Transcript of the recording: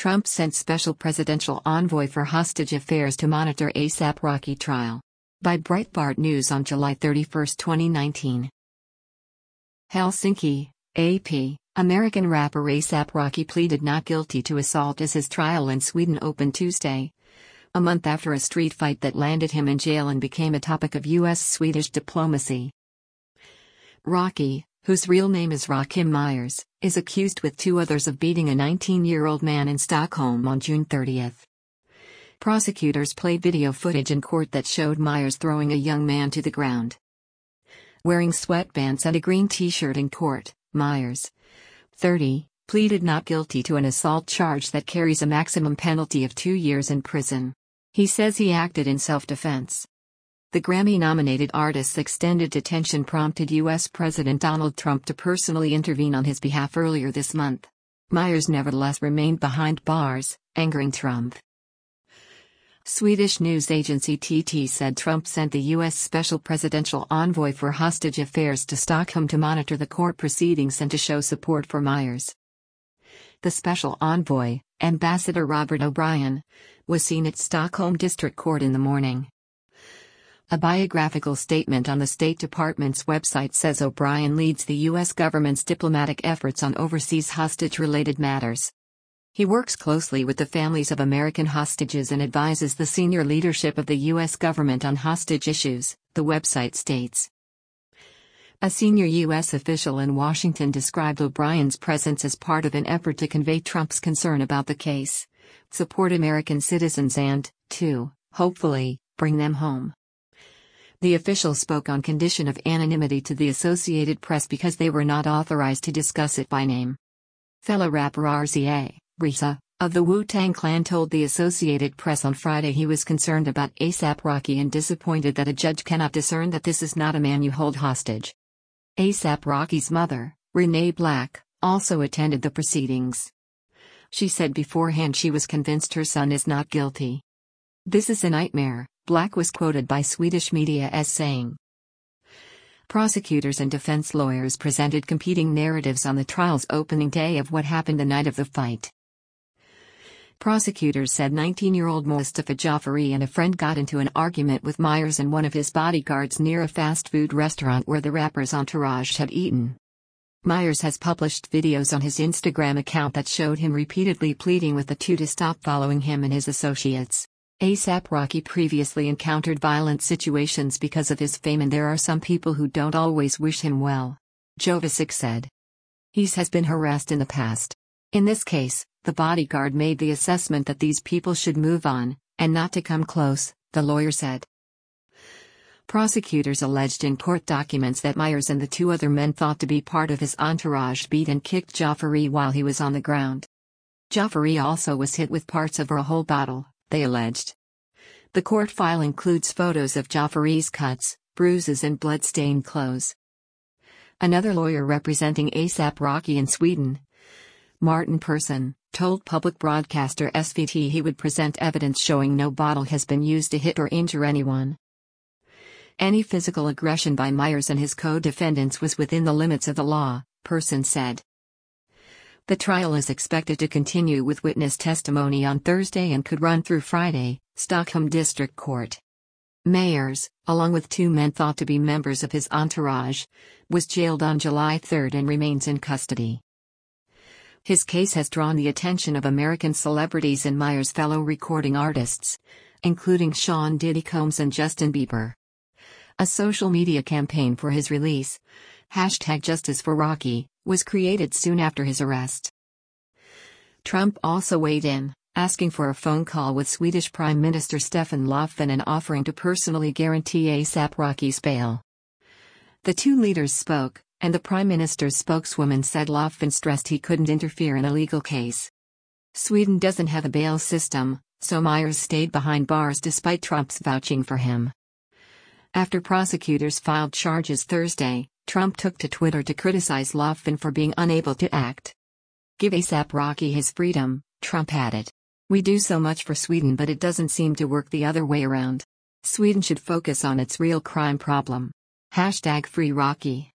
Trump sent special presidential envoy for hostage affairs to monitor ASAP Rocky trial. By Breitbart News on July 31, 2019. Helsinki, AP. American rapper ASAP Rocky pleaded not guilty to assault as his trial in Sweden opened Tuesday, a month after a street fight that landed him in jail and became a topic of U.S.-Swedish diplomacy. Rocky, whose real name is Rakim Myers, is accused with two others of beating a 19-year-old man in Stockholm on June 30. Prosecutors played video footage in court that showed Myers throwing a young man to the ground. Wearing sweatpants and a green t-shirt in court, Myers, 30, pleaded not guilty to an assault charge that carries a maximum penalty of 2 years in prison. He says he acted in self-defense. The Grammy-nominated artist's extended detention prompted U.S. President Donald Trump to personally intervene on his behalf earlier this month. Myers nevertheless remained behind bars, angering Trump. Swedish news agency TT said Trump sent the U.S. Special Presidential Envoy for Hostage Affairs to Stockholm to monitor the court proceedings and to show support for Myers. The Special Envoy, Ambassador Robert O'Brien, was seen at Stockholm District Court in the morning. A biographical statement on the State Department's website says O'Brien leads the U.S. government's diplomatic efforts on overseas hostage-related matters. He works closely with the families of American hostages and advises the senior leadership of the U.S. government on hostage issues, the website states. A senior U.S. official in Washington described O'Brien's presence as part of an effort to convey Trump's concern about the case, support American citizens and, to, hopefully, bring them home. The official spoke on condition of anonymity to the Associated Press because they were not authorized to discuss it by name. Fellow rapper RZA, of the Wu-Tang Clan told the Associated Press on Friday he was concerned about ASAP Rocky and disappointed that a judge cannot discern that this is not a man you hold hostage. ASAP Rocky's mother, Renee Black, also attended the proceedings. She said beforehand she was convinced her son is not guilty. "This is a nightmare," Black was quoted by Swedish media as saying. Prosecutors and defense lawyers presented competing narratives on the trial's opening day of what happened the night of the fight. Prosecutors said 19-year-old Mustafa Jafari and a friend got into an argument with Myers and one of his bodyguards near a fast food restaurant where the rapper's entourage had eaten. Myers has published videos on his Instagram account that showed him repeatedly pleading with the two to stop following him and his associates. ASAP Rocky previously encountered violent situations because of his fame, and there are some people who don't always wish him well, Jovicic said. He has been harassed in the past. In this case, the bodyguard made the assessment that these people should move on, and not to come close, the lawyer said. Prosecutors alleged in court documents that Myers and the two other men thought to be part of his entourage beat and kicked Jafari while he was on the ground. Jafari also was hit with parts of a whole bottle, they alleged. The court file includes photos of Jafari's cuts, bruises and blood-stained clothes. Another lawyer representing ASAP Rocky in Sweden, Martin Persson, told public broadcaster SVT he would present evidence showing no bottle has been used to hit or injure anyone. Any physical aggression by Myers and his co-defendants was within the limits of the law, Persson said. The trial is expected to continue with witness testimony on Thursday and could run through Friday, Stockholm District Court. Myers, along with two men thought to be members of his entourage, was jailed on July 3 and remains in custody. His case has drawn the attention of American celebrities and Myers' fellow recording artists, including Sean Diddy Combs and Justin Bieber. A social media campaign for his release, #JusticeForRocky, was created soon after his arrest. Trump also weighed in, asking for a phone call with Swedish Prime Minister Stefan Löfven and offering to personally guarantee ASAP Rocky's bail. The two leaders spoke, and the Prime Minister's spokeswoman said Löfven stressed he couldn't interfere in a legal case. Sweden doesn't have a bail system, so Myers stayed behind bars despite Trump's vouching for him. After prosecutors filed charges Thursday, Trump took to Twitter to criticize Löfven for being unable to act. "Give ASAP Rocky his freedom," Trump added. "We do so much for Sweden, but it doesn't seem to work the other way around. Sweden should focus on its real crime problem. #FreeRocky